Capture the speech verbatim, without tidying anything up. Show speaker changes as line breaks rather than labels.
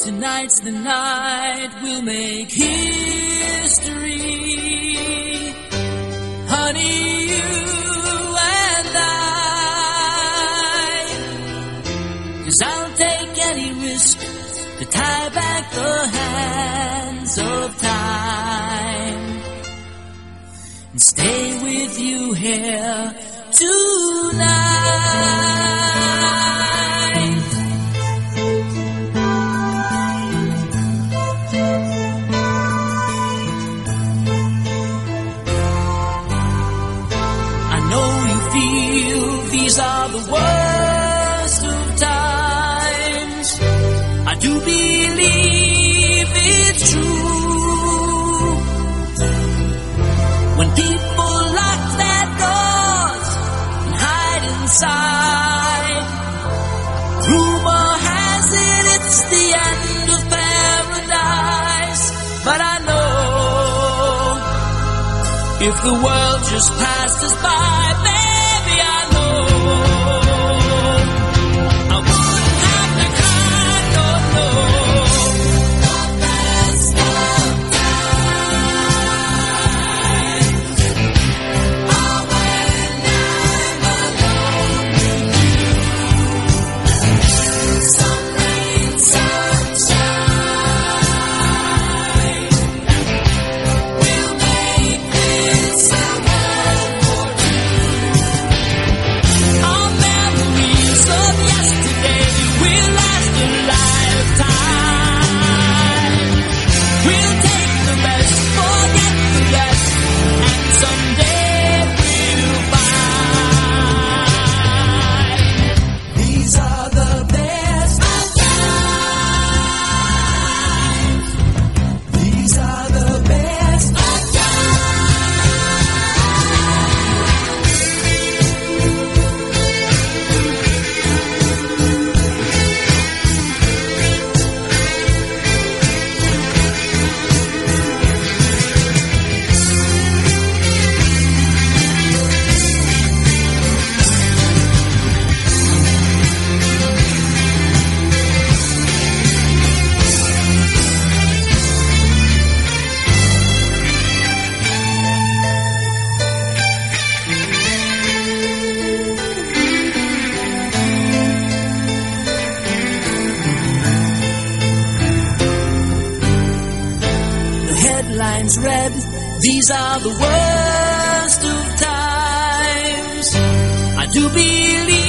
Tonight's the night we'll make history. Honey, you and I. 'Cause I'll take any risk to tie back the hands of time and stay with you here tonight. These are the worst of times. I do believe it's true. When people lock their doors and hide inside, rumor has it it's the end of paradise. But I know if the world just passed us by, baby, I read, these are the worst of times. I do believe